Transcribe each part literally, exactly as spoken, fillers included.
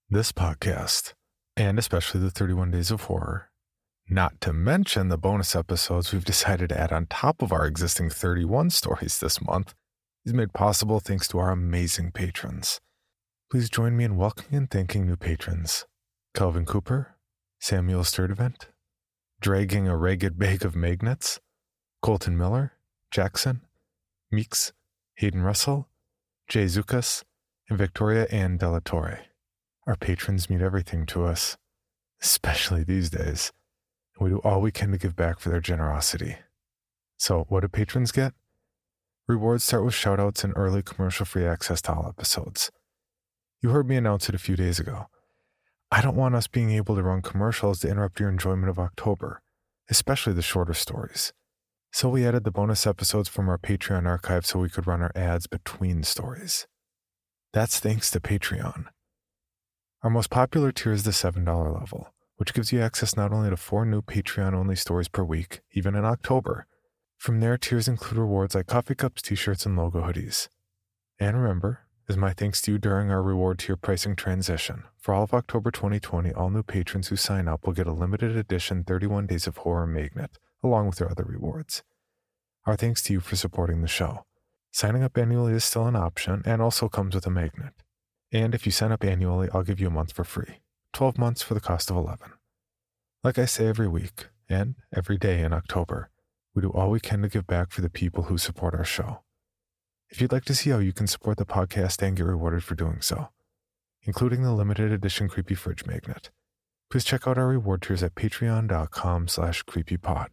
This podcast, and especially the thirty-one Days of Horror, not to mention the bonus episodes we've decided to add on top of our existing thirty-one stories this month, is made possible thanks to our amazing patrons. Please join me in welcoming and thanking new patrons. Calvin Cooper, Samuel Sturdivant, Dragging a Ragged Bag of Magnets, Colton Miller, Jackson, Meeks, Hayden Russell, Jay Zukas, and Victoria Ann Della Torre. Our patrons mean everything to us, especially these days, and we do all we can to give back for their generosity. So, what do patrons get? Rewards start with shoutouts and early commercial-free access to all episodes. You heard me announce it a few days ago. I don't want us being able to run commercials to interrupt your enjoyment of October, especially the shorter stories. So we added the bonus episodes from our Patreon archive so we could run our ads between stories. That's thanks to Patreon. Our most popular tier is the seven dollars level, which gives you access not only to four new Patreon-only stories per week, even in October. From there, tiers include rewards like coffee cups, t-shirts, and logo hoodies. And remember, as my thanks to you during our reward tier pricing transition, for all of October twenty twenty, all new patrons who sign up will get a limited edition thirty-one Days of Horror magnet, along with their other rewards. Our thanks to you for supporting the show. Signing up annually is still an option and also comes with a magnet. And if you sign up annually, I'll give you a month for free. twelve months for the cost of eleven. Like I say every week, and every day in October, we do all we can to give back for the people who support our show. If you'd like to see how you can support the podcast and get rewarded for doing so, including the limited edition Creepy Fridge magnet, please check out our reward tiers at patreon.com slash creepypod.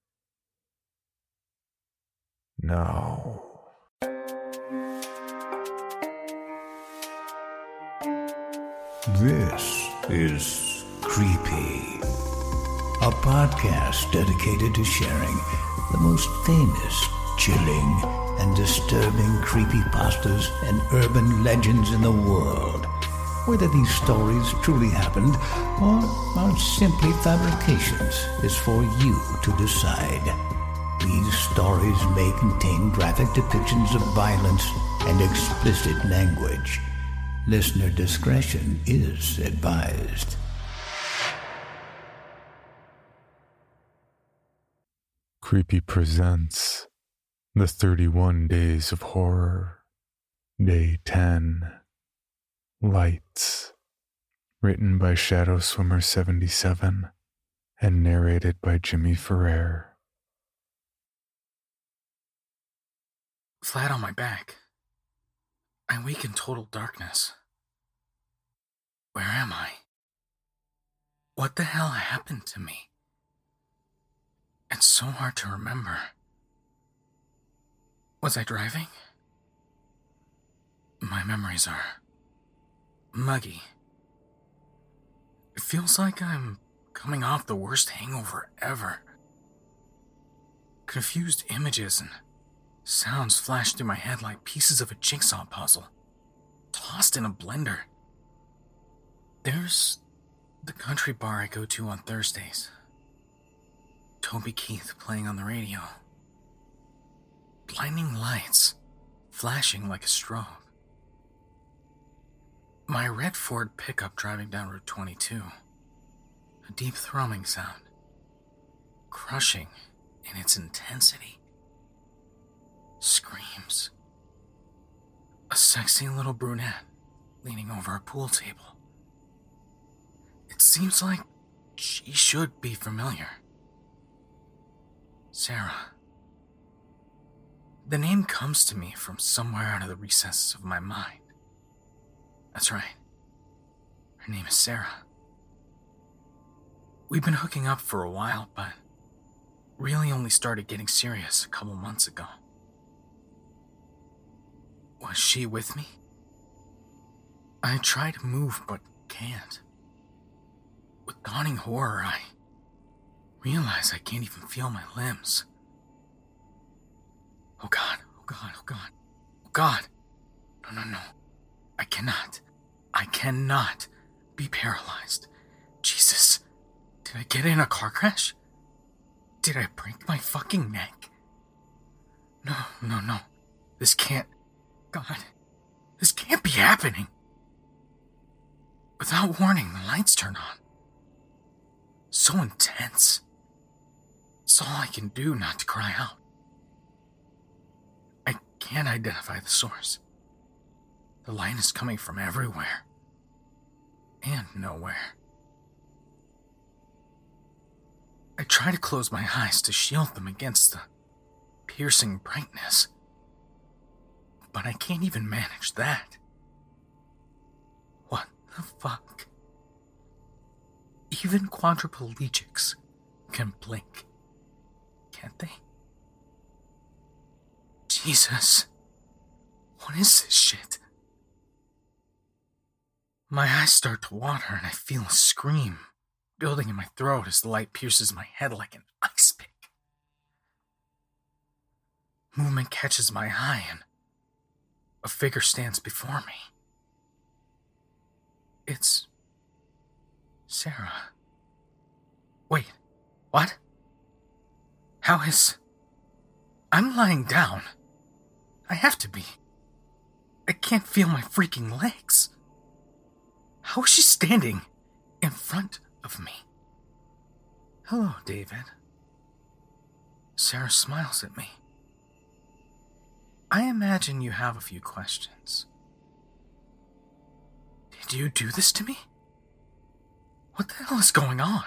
Now... This is Creepy, a podcast dedicated to sharing the most famous, chilling, and disturbing creepypastas and urban legends in the world. Whether these stories truly happened or are simply fabrications is for you to decide. These stories may contain graphic depictions of violence and explicit language. Listener discretion is advised. Creepy presents The thirty-one Days of Horror, Day ten, Lights, written by Shadow Swimmer seventy-seven and narrated by Jimmy Ferrer. Flat on my back. I wake in total darkness. Where am I? What the hell happened to me? It's so hard to remember. Was I driving? My memories are muggy. It feels like I'm coming off the worst hangover ever. Confused images and sounds flash through my head like pieces of a jigsaw puzzle, tossed in a blender. There's the country bar I go to on Thursdays. Toby Keith playing on the radio. Blinding lights, flashing like a strobe. My red Ford pickup driving down Route twenty-two. A deep thrumming sound, crushing in its intensity. Screams. A sexy little brunette leaning over a pool table. It seems like she should be familiar. Sarah. The name comes to me from somewhere out of the recesses of my mind. That's right. Her name is Sarah. We've been hooking up for a while, but really only started getting serious a couple months ago. Was she with me? I try to move, but can't. With dawning horror, I realize I can't even feel my limbs. Oh God, oh God, oh God, oh God. No, no, no. I cannot. I cannot be paralyzed. Jesus, did I get in a car crash? Did I break my fucking neck? No, no, no. This can't... God, this can't be happening. Without warning, the lights turn on. So intense. It's all I can do not to cry out. I can't identify the source. The light is coming from everywhere. And nowhere. I try to close my eyes to shield them against the piercing brightness. But I can't even manage that. What the fuck? Even quadriplegics can blink, can't they? Jesus. What is this shit? My eyes start to water and I feel a scream building in my throat as the light pierces my head like an ice pick. Movement catches my eye and a figure stands before me. It's Sarah. Wait, what? How is... I'm lying down. I have to be. I can't feel my freaking legs. How is she standing in front of me? Hello, David. Sarah smiles at me. I imagine you have a few questions. Did you do this to me? What the hell is going on?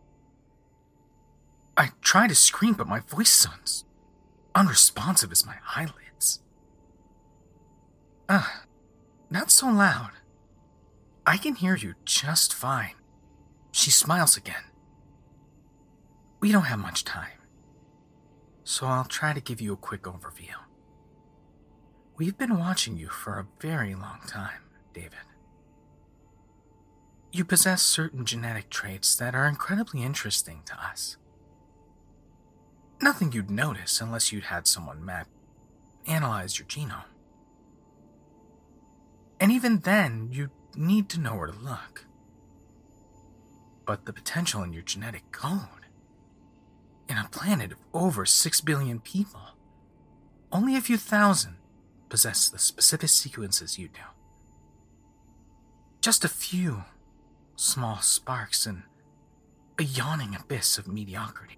I try to scream, but my voice sounds unresponsive as my eyelids. Ah, not so loud. I can hear you just fine. She smiles again. We don't have much time, so I'll try to give you a quick overview. We've been watching you for a very long time, David. You possess certain genetic traits that are incredibly interesting to us. Nothing you'd notice unless you'd had someone map analyze your genome. And even then, you'd need to know where to look. But the potential in your genetic code, in a planet of over six billion people, only a few thousand possess the specific sequences you do. Just a few small sparks in a yawning abyss of mediocrity.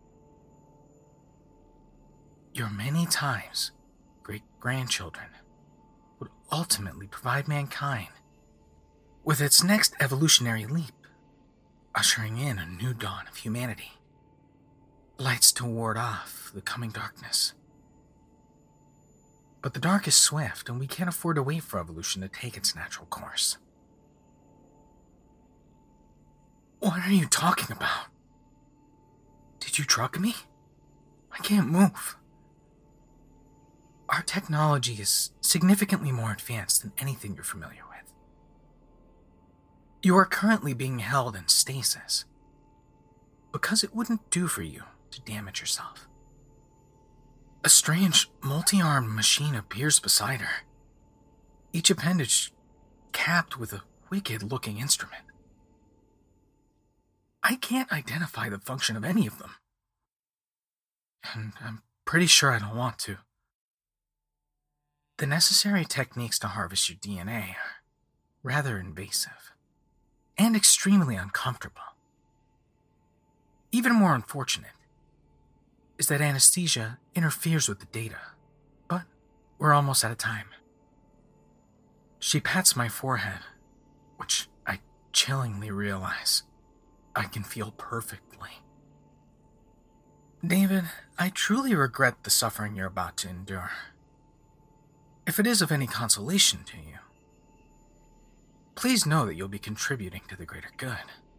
Your many times great-grandchildren would ultimately provide mankind with its next evolutionary leap, ushering in a new dawn of humanity. Lights to ward off the coming darkness. But the dark is swift, and we can't afford to wait for evolution to take its natural course. What are you talking about? Did you drug me? I can't move. Our technology is significantly more advanced than anything you're familiar with. You are currently being held in stasis because it wouldn't do for you to damage yourself. A strange, multi-armed machine appears beside her, each appendage capped with a wicked-looking instrument. I can't identify the function of any of them, and I'm pretty sure I don't want to. The necessary techniques to harvest your D N A are rather invasive and extremely uncomfortable. Even more unfortunate is that anesthesia interferes with the data, but we're almost out of time. She pats my forehead, which I chillingly realize I can feel perfectly. David, I truly regret the suffering you're about to endure. If it is of any consolation to you, please know that you'll be contributing to the greater good.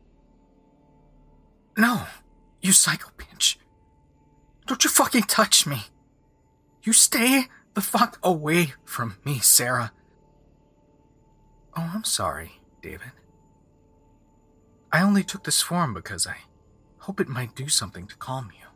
No, you psycho bitch. Don't you fucking touch me. You stay the fuck away from me, Sarah. Oh, I'm sorry, David. I only took this form because I hope it might do something to calm you.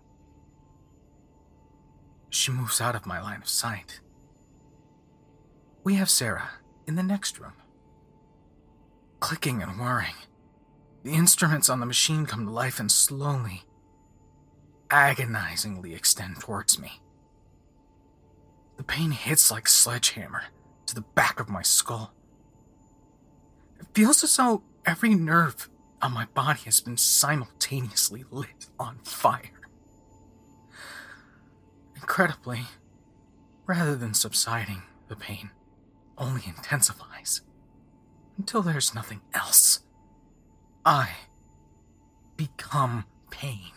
She moves out of my line of sight. We have Sarah in the next room. Clicking and whirring, the instruments on the machine come to life and slowly, agonizingly extend towards me. The pain hits like a sledgehammer to the back of my skull. It feels as though Every nerve on my body has been simultaneously lit on fire. Incredibly, rather than subsiding, the pain only intensifies until there's nothing else. I become pain.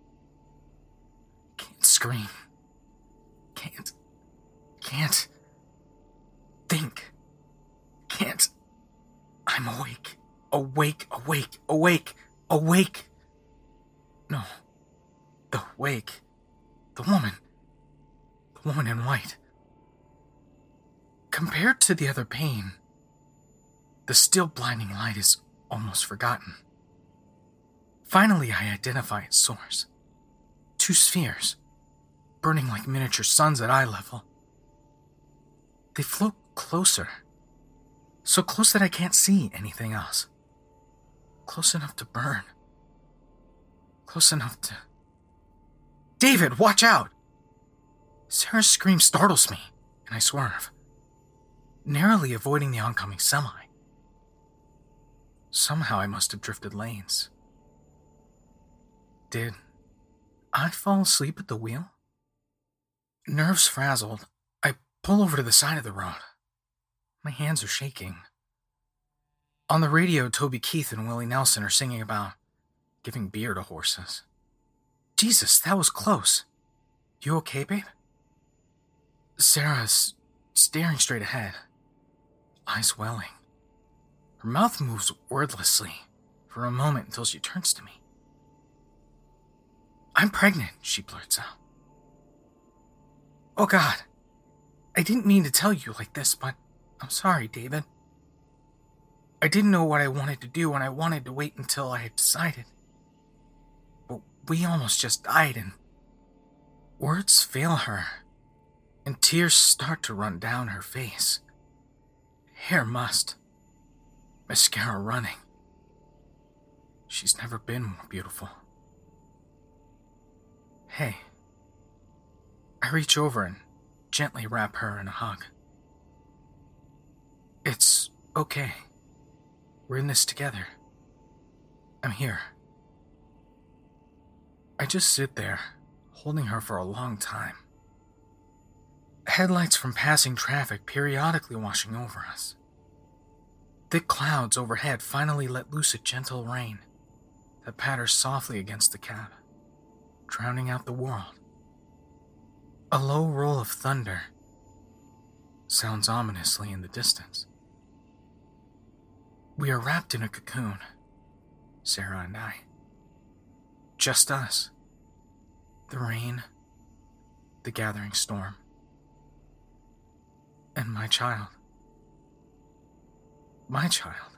Can't scream. Can't. Can't think. Can't. I'm awake. Awake, awake, awake, awake. No. The wake. The woman. The woman in white. Compared to the other pain, the still blinding light is almost forgotten. Finally, I identify its source. Two spheres, burning like miniature suns at eye level. They float closer, so close that I can't see anything else. Close enough to burn. Close enough to... David, watch out! Sarah's scream startles me, and I swerve, narrowly avoiding the oncoming semi. Somehow I must have drifted lanes. Did I fall asleep at the wheel? Nerves frazzled, I pull over to the side of the road. My hands are shaking. On the radio, Toby Keith and Willie Nelson are singing about giving beer to horses. Jesus, that was close. You okay, babe? Sarah's staring straight ahead, eyes welling. Her mouth moves wordlessly for a moment until she turns to me. I'm pregnant, she blurts out. Oh God, I didn't mean to tell you like this, but I'm sorry, David. I didn't know what I wanted to do and I wanted to wait until I had decided. But we almost just died and words fail her and tears start to run down her face. Hair mussed, mascara running. She's never been more beautiful. Hey. I reach over and gently wrap her in a hug. It's okay. We're in this together. I'm here. I just sit there, holding her for a long time. Headlights from passing traffic periodically washing over us. Thick clouds overhead finally let loose a gentle rain that patters softly against the cab, drowning out the world. A low roll of thunder sounds ominously in the distance. We are wrapped in a cocoon, Sarah and I. Just us. The rain, the gathering storm, and my child. My child.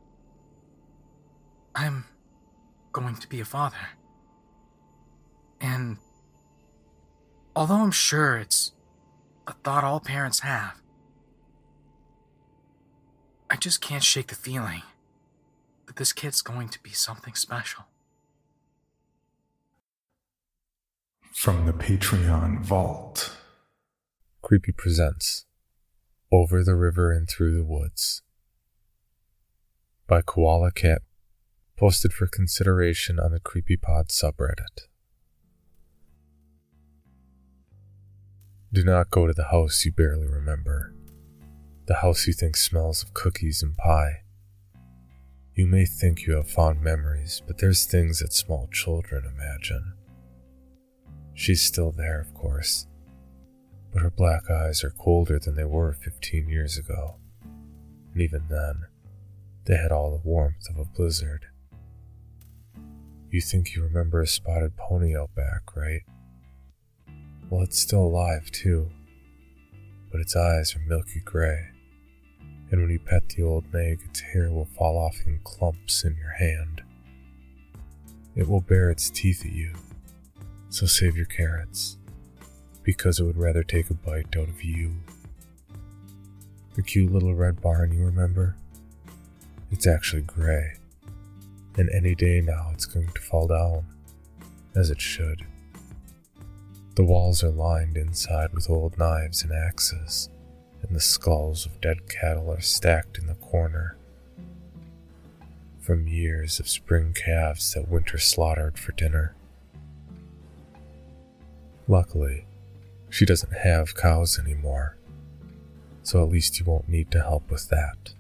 I'm going to be a father. And although I'm sure it's a thought all parents have, I just can't shake the feeling that this kid's going to be something special. From the Patreon Vault, Creepy presents Over the River and Through the Woods by Koala Cat, posted for consideration on the CreepyPod subreddit. Do not go to the house you barely remember, the house you think smells of cookies and pie. You may think you have fond memories, but there's things that small children imagine. She's still there, of course, but her black eyes are colder than they were fifteen years ago, and even then, they had all the warmth of a blizzard. You think you remember a spotted pony out back, right? Well, it's still alive, too, but its eyes are milky gray, and when you pet the old nag, its hair will fall off in clumps in your hand. It will bare its teeth at you, so save your carrots, because it would rather take a bite out of you. The cute little red barn you remember? It's actually gray, and any day now it's going to fall down, as it should. The walls are lined inside with old knives and axes, and the skulls of dead cattle are stacked in the corner. from years of spring calves that winter slaughtered for dinner. Luckily, she doesn't have cows anymore, so at least you won't need to help with that.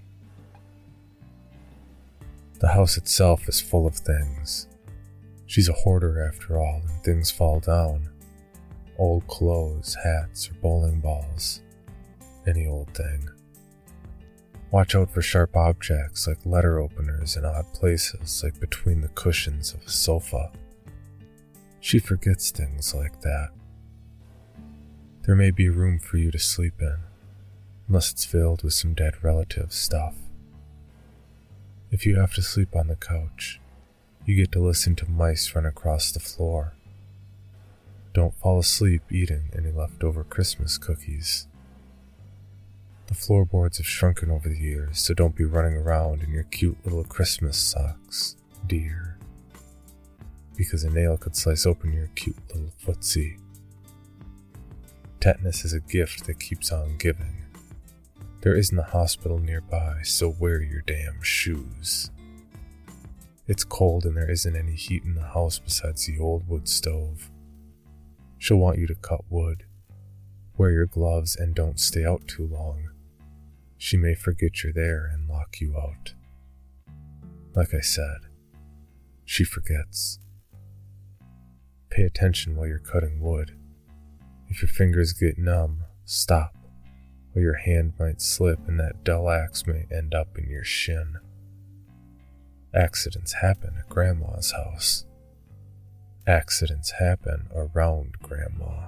The house itself is full of things. She's a hoarder after all, and things fall down. Old clothes, hats, or bowling balls. Any old thing. Watch out for sharp objects like letter openers in odd places, like between the cushions of a sofa. She forgets things like that. There may be room for you to sleep in, unless it's filled with some dead relative stuff. If you have to sleep on the couch, you get to listen to mice run across the floor. Don't fall asleep eating any leftover Christmas cookies. The floorboards have shrunken over the years, so don't be running around in your cute little Christmas socks, dear. Because a nail could slice open your cute little footsie. Tetanus is a gift that keeps on giving. There isn't a hospital nearby, so wear your damn shoes. It's cold and there isn't any heat in the house besides the old wood stove. She'll want you to cut wood. Wear your gloves and don't stay out too long. She may forget you're there and lock you out. Like I said, she forgets. Pay attention while you're cutting wood. If your fingers get numb, stop, or your hand might slip and that dull axe may end up in your shin. Accidents happen at Grandma's house. Accidents happen around Grandma.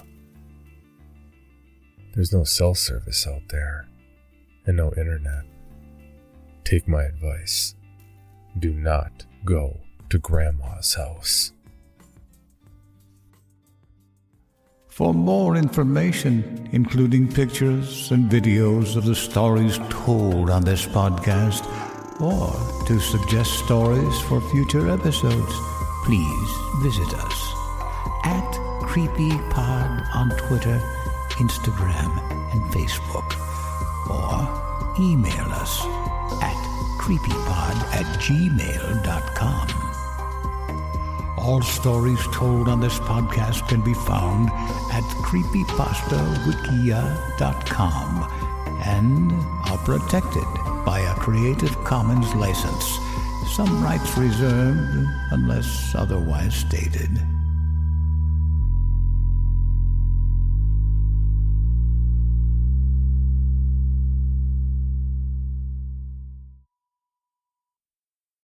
There's no cell service out there, and no internet. Take my advice. Do not go to Grandma's house. For more information, including pictures and videos of the stories told on this podcast, or to suggest stories for future episodes, please visit us at CreepyPod on Twitter, Instagram, and Facebook, or email us at creepypod at gmail dot com. All stories told on this podcast can be found at creepypasta wikia dot com and are protected by a Creative Commons license. Some rights reserved unless otherwise stated.